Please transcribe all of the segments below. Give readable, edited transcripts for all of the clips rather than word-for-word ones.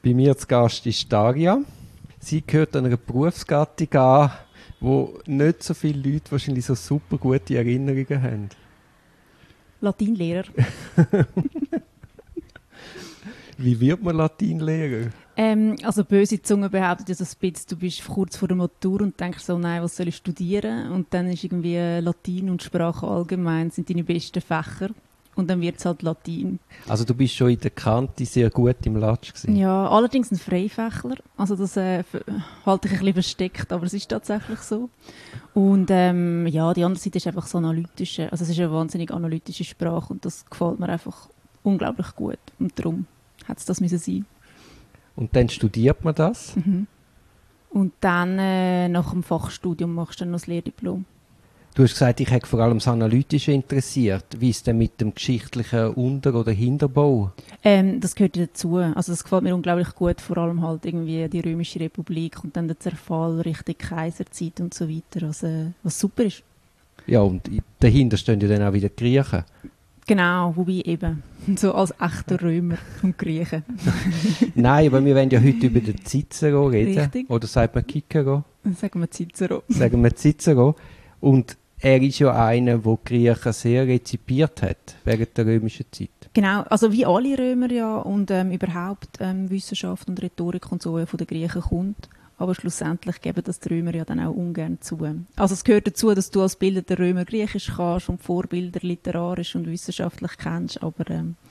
Bei mir zu Gast ist Daria. Sie gehört einer Berufsgattung an, wo nicht so viele Leute wahrscheinlich so super gute Erinnerungen haben. Latinlehrer. Wie wird man Latinlehrer? Also böse Zunge behauptet ja so ein bisschen, du bist kurz vor der Matur und denkst so, nein, was soll ich studieren? Und dann ist irgendwie Latin und Sprache allgemein sind deine besten Fächer. Und dann wird es halt Latin. Also du bist schon in der Kante sehr gut im Latsch gewesen. Ja, allerdings ein Freifächler. Also das halte ich ein bisschen versteckt, aber es ist tatsächlich so. Und ja, die andere Seite ist einfach so analytische. Also es ist eine wahnsinnig analytische Sprache und das gefällt mir einfach unglaublich gut. Und darum hat es das müssen sein. Und dann studiert man das? Mhm. Und dann nach dem Fachstudium machst du dann noch das Lehrdiplom. Du hast gesagt, ich hätte vor allem das Analytische interessiert. Wie ist denn mit dem geschichtlichen Unter- oder Hinterbau? Das gehört dazu. Also das gefällt mir unglaublich gut, vor allem halt irgendwie die Römische Republik und dann der Zerfall Richtung Kaiserzeit und so weiter, also, was super ist. Ja, und dahinter stehen ja dann auch wieder die Griechen. Genau, wobei eben, so als echter Römer und Griechen. Nein, aber wir wollen ja heute über den Cicero reden. Richtig. Oder sagt man Cicero? Sagen wir Cicero. Sagen wir Cicero. Und er ist ja einer, der die Griechen sehr rezipiert hat während der römischen Zeit. Genau, also wie alle Römer ja und überhaupt Wissenschaft und Rhetorik und so von den Griechen kommt. Aber schlussendlich geben das die Römer ja dann auch ungern zu. Also es gehört dazu, dass du als bildender Römer Griechisch kannst und Vorbilder literarisch und wissenschaftlich kennst, aber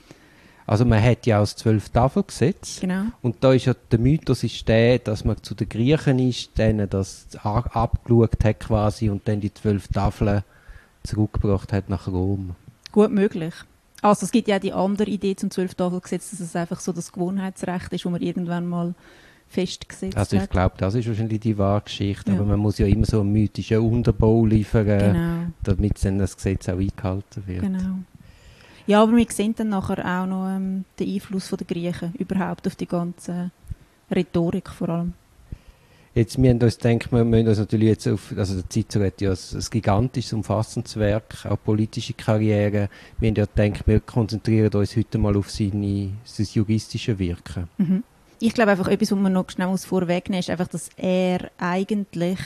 Also man hat ja auch das 12-Tafel-Gesetz. genau. Und da ist ja der Mythos ist der, dass man zu den Griechen ist, denen das abgeschaut hat quasi und dann die 12 Tafeln zurückgebracht hat nach Rom. Gut möglich. Also es gibt ja auch die andere Idee zum 12-Tafel-Gesetz, dass es einfach so das Gewohnheitsrecht ist, wo man irgendwann mal festgesetzt Also ich hat. glaube, das ist wahrscheinlich die wahre Geschichte, Ja. aber man muss ja immer so einen mythischen Unterbau liefern, Genau, damit dann das Gesetz auch eingehalten wird. genau. Ja, aber wir sehen dann nachher auch noch den Einfluss der Griechen überhaupt auf die ganze Rhetorik vor allem. Jetzt, wir haben uns gedacht, wir müssen uns natürlich jetzt auf, also der Cicero hat ja ein gigantisches, umfassendes Werk, auch politische Karriere. Wir haben ja gedacht, wir konzentrieren uns heute mal auf sein juristische Wirken. Mhm. Ich glaube einfach, etwas, was man noch schnell vorwegnehmen muss, ist einfach, dass er eigentlich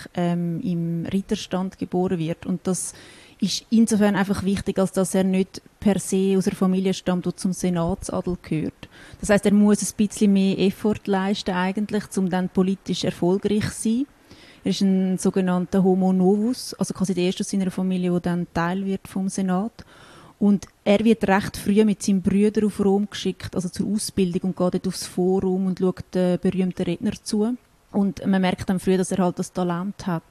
im Ritterstand geboren wird. Und das ist insofern einfach wichtig, als dass er nicht per se aus einer Familie stammt, die zum Senatsadel gehört. Das heißt, er muss ein bisschen mehr Effort leisten eigentlich, um dann politisch erfolgreich zu sein. Er ist ein sogenannter Homo novus, also quasi der erste aus seiner Familie, der dann Teil wird vom Senat. Und er wird recht früh mit seinem Bruder auf Rom geschickt, also zur Ausbildung, und geht dort aufs Forum und schaut den berühmten Redner zu. Und man merkt dann früh, dass er halt das Talent hat.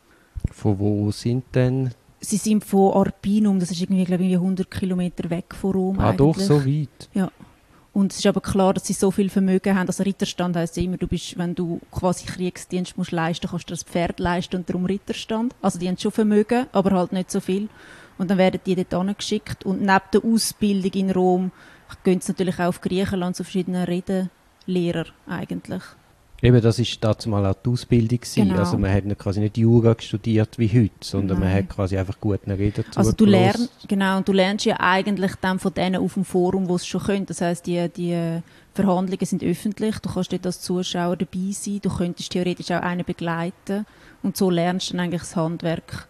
Von wo sind denn? Sie sind von Arpinum, das ist irgendwie, glaube ich, 100 Kilometer weg von Rom eigentlich. Doch, so weit. Ja. Und es ist aber klar, dass sie so viel Vermögen haben. Also Ritterstand heisst ja immer, du bist, wenn du quasi Kriegsdienst musst leisten, kannst du das Pferd leisten und darum Ritterstand. Also die haben schon Vermögen, aber halt nicht so viel. Und dann werden die dort hingeschickt. Und neben der Ausbildung in Rom gehen sie natürlich auch auf Griechenland zu verschiedenen Redenlehrer eigentlich. Eben, das war damals mal auch die Ausbildung gewesen. Genau. Also man hat nicht quasi nicht Jura studiert wie heute, sondern man Nein. hat quasi einfach guten Reden Also du zugelassen. lernst, und du lernst ja eigentlich dann von denen auf dem Forum, wo es schon können. Das heisst, die Verhandlungen sind öffentlich, du kannst dort als Zuschauer dabei sein, du könntest theoretisch auch einen begleiten und so lernst du dann eigentlich das Handwerk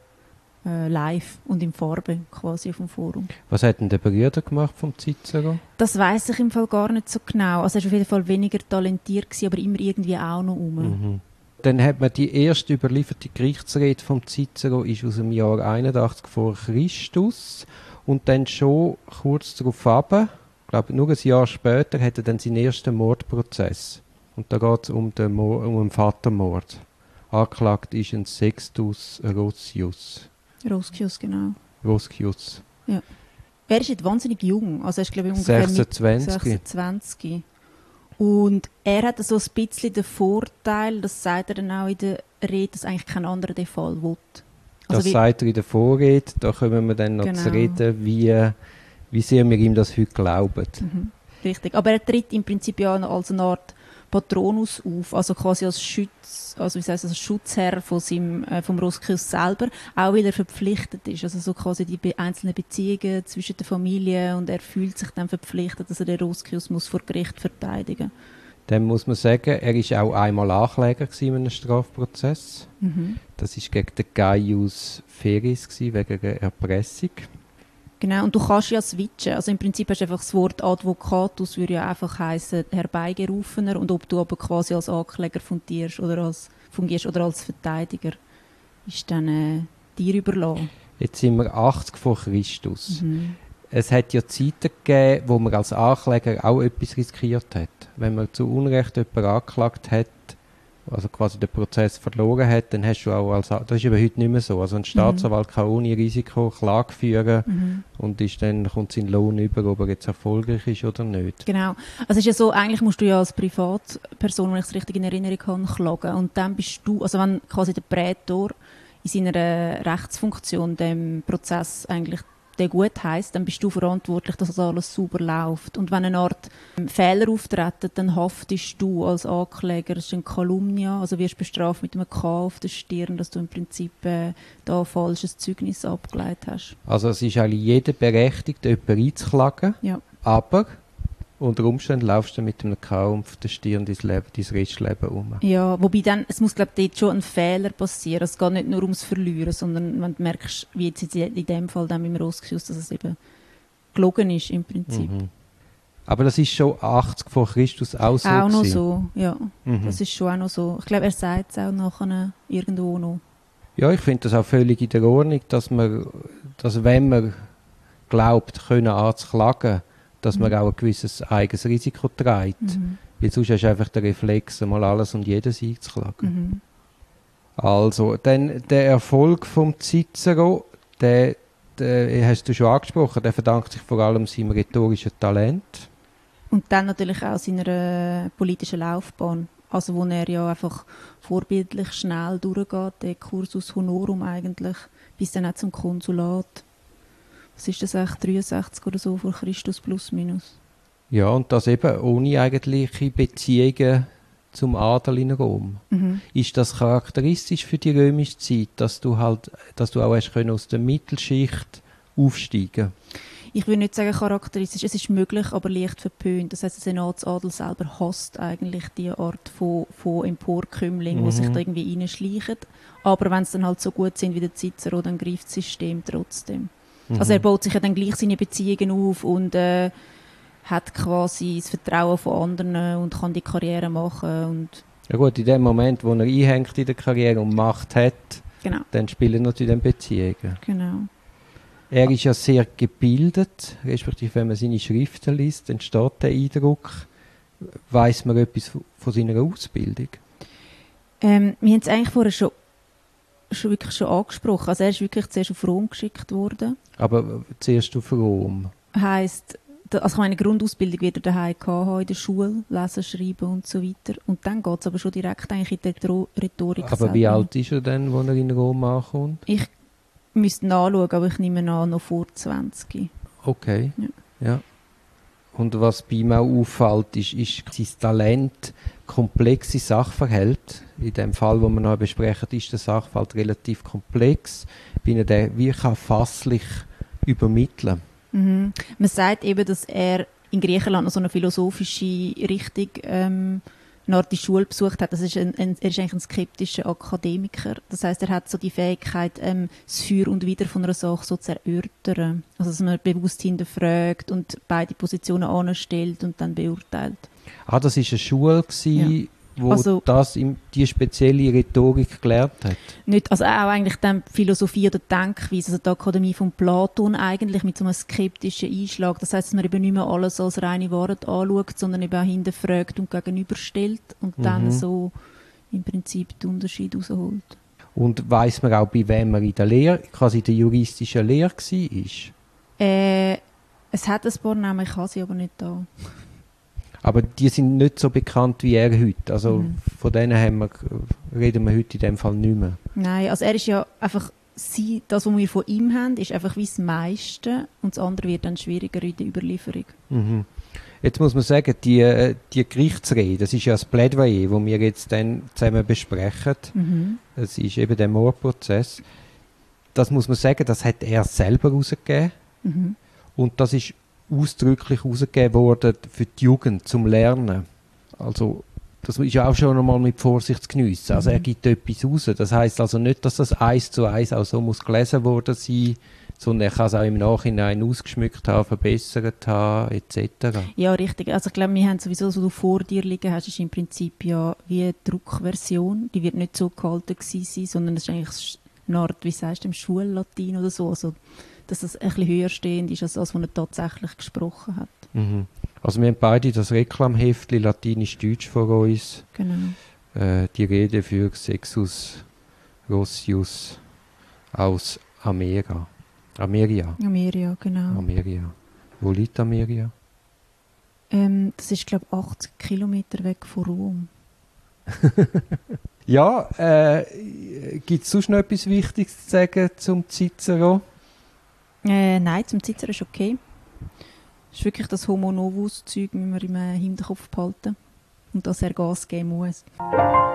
live und in Farbe quasi auf dem Forum. Was hat denn der Bruder gemacht vom Cicero? Das weiss ich im Fall gar nicht so genau. Also er war auf jeden Fall weniger talentiert gewesen, aber immer irgendwie auch noch rum. Mhm. Dann hat man die erste überlieferte Gerichtsrede vom Cicero ist aus dem Jahr 81 vor Christus und dann schon kurz darauf ab, ich glaube nur ein Jahr später, hat er dann seinen ersten Mordprozess. Und da geht es um den Vatermord. Angeklagt ist ein Sextus Roscius. Roscius, genau. Ja. Er ist jetzt wahnsinnig jung. Also er ist, glaube ich, ungefähr 26. 26. Und er hat so ein bisschen den Vorteil, das sagt er dann auch in der Rede, dass eigentlich kein anderer den Fall will. Also Das sagt er in der Vorrede. Da kommen wir dann noch Genau. zu reden, wie sehr wir ihm das heute glauben. Richtig. Aber er tritt im Prinzip ja als eine Art Patronus auf, also quasi als als Schutzherr von vom Roscius selber, auch weil er verpflichtet ist, also so quasi die einzelnen Beziehungen zwischen der Familie, und er fühlt sich dann verpflichtet, dass er den Roscius muss vor Gericht verteidigen. Dann muss man sagen, er war auch einmal Ankläger in einem Strafprozess. Das war gegen den Gaius Ferris wegen der Erpressung. Genau, und du kannst ja switchen. Also im Prinzip hast du einfach das Wort Advocatus, würde ja einfach heissen Herbeigerufener, und ob du aber quasi als Ankläger fungierst oder als Verteidiger, ist dann dir überlassen. Jetzt sind wir 80 vor Christus. Es hat ja Zeiten gegeben, wo man als Ankläger auch etwas riskiert hat. Wenn man zu Unrecht jemanden angeklagt hat, also quasi den Prozess verloren hat, dann hast du auch das ist eben heute nicht mehr so. Also ein Staatsanwalt kann ohne Risiko Klage führen und dann kommt sein Lohn über, ob er jetzt erfolgreich ist oder nicht. Genau. Also es ist ja so, eigentlich musst du ja als Privatperson, wenn ich es richtig in Erinnerung habe, klagen. Und dann bist du, also wenn quasi der Prätor in seiner Rechtsfunktion dem Prozess eigentlich der gut heisst, dann bist du verantwortlich, dass das alles sauber läuft. Und wenn eine Art Fehler auftreten, dann haftest du als Ankläger, das ist ein Calumnia, also wirst bestraft mit einem K auf der Stirn, dass du im Prinzip da falsches Zeugnis abgeleitet hast. Also es ist eigentlich jeder berechtigt, jemanden einzuklagen, aber unter Umständen laufst du mit einem K auf der Stirn dein Restleben um. Ja, wobei dann, es muss glaube ich dort schon ein Fehler passieren. Es geht nicht nur ums Verlieren, sondern wenn du merkst, wie jetzt in dem Fall dann mit dem Rossgeschuss, dass es eben gelogen ist im Prinzip. Aber das ist schon 80 vor Christus auch so auch noch gewesen. So, ja. Das ist schon auch noch so. Ich glaube, er sagt es auch nachher irgendwo noch. Ja, ich finde das auch völlig in der Ordnung, dass wenn man glaubt, können anzuklagen, dass man auch ein gewisses eigenes Risiko trägt. Weil sonst hast du einfach den Reflex, mal alles und jedes einzuklagen. Also, dann der Erfolg vom Cicero, den hast du schon angesprochen, der verdankt sich vor allem seinem rhetorischen Talent. Und dann natürlich auch seiner politischen Laufbahn. Also wo er ja einfach vorbildlich schnell durchgeht, der Cursus Honorum eigentlich, bis dann auch zum Konsulat. Was ist das eigentlich, 63 oder so vor Christus plus minus? Ja, und das eben ohne eigentliche Beziehungen zum Adel in Rom. Ist das charakteristisch für die römische Zeit, dass du auch hast können aus der Mittelschicht aufsteigen? Ich würde nicht sagen charakteristisch, es ist möglich, aber leicht verpönt. Das heisst, der Senatsadel selber hasst eigentlich diese Art von Emporkömmling, die sich da irgendwie reinschleichen. Aber wenn sie dann halt so gut sind wie der Cicero, dann greift das System trotzdem. Also er baut sich ja dann gleich seine Beziehungen auf und hat quasi das Vertrauen von anderen und kann die Karriere machen. Und ja gut, in dem Moment, wo er einhängt in der Karriere und Macht hat, dann spielen natürlich dann Beziehungen. Genau. Er ist ja sehr gebildet, respektive wenn man seine Schriften liest, entsteht der Eindruck, weiss man etwas von seiner Ausbildung? Wir haben es eigentlich vorher schon angesprochen. Also er ist wirklich zuerst auf Rom geschickt worden. Aber zuerst auf Rom? Heisst, also eine Grundausbildung wird er daheim haben, in der Schule, lesen, schreiben und so weiter. Und dann geht es aber schon direkt eigentlich in die Rhetorik. Aber selber. wie alt ist er denn, als er in Rom ankommt? Ich müsste nachschauen, aber ich nehme an, noch vor 20. Okay, ja. Und was bei ihm auch auffällt, ist sein Talent, komplexe Sachverhalte. In dem Fall, den wir noch besprechen, ist der Sachverhalt relativ komplex. Wie kann fasslich übermitteln. Man sagt eben, dass er in Griechenland noch so eine philosophische Richtung nach die Schule besucht hat. Er ist eigentlich ein skeptischer Akademiker. Das heißt, er hat so die Fähigkeit, das Für und Wider von einer Sache so zu erörtern. Also, dass man bewusst hinterfragt und beide Positionen anstellt und dann beurteilt. Das war eine Schule, wo die spezielle Rhetorik gelernt hat? Nicht, also auch eigentlich dann Philosophie oder Denkweise, also die Akademie von Platon eigentlich mit so einem skeptischen Einschlag. Das heisst, dass man eben nicht mehr alles als reine Wahrheit anschaut, sondern eben auch hinterfragt und gegenüberstellt und dann so im Prinzip den Unterschied rausholt. Und weiss man auch, bei wem man in der Lehre, quasi in der juristischen Lehre war? Es hat ein paar Namen, ich habe sie aber nicht da. Aber die sind nicht so bekannt wie er heute. Also von denen reden wir heute in dem Fall nicht mehr. Nein, also er ist ja einfach, das, was wir von ihm haben, ist einfach wie das meiste und das andere wird dann schwieriger in der Überlieferung. Jetzt muss man sagen, die Gerichtsrede, das ist ja das Plädoyer, das wir jetzt dann zusammen besprechen. Das ist eben der Mordprozess. Das muss man sagen, das hat er selber herausgegeben. Und das ist ausdrücklich herausgegeben worden für die Jugend zum Lernen. Also das ist ja auch schon einmal mit Vorsicht zu geniessen. Also er gibt etwas raus. Das heisst also nicht, dass das 1:1 auch so muss gelesen worden sein, sondern er kann es auch im Nachhinein ausgeschmückt haben, verbessert haben, etc. Ja, richtig. Also ich glaube, wir haben sowieso, was du vor dir liegen hast, ist im Prinzip ja wie eine Druckversion. Die wird nicht so gehalten gewesen sein, sondern es ist eigentlich eine Art, wie sagst du, im Schullatein oder so. Also, dass das ein bisschen höher stehend ist, als das, was er tatsächlich gesprochen hat. Mhm. Also wir haben beide das Reklamheftli Latinisch-Deutsch vor uns. Genau. Die Rede für Sexus Rossius aus Ameria. Ameria, genau. Ameria. Wo liegt Ameria? Das ist, glaube ich, 80 Kilometer weg von Rom. Ja, gibt es sonst noch etwas Wichtiges zu sagen zum Cicero? Nein, zum Cicero ist okay. Das ist wirklich das Homo Novus-Zeug, müssen wir im Hinterkopf behalten. Und dass er Gas geben muss.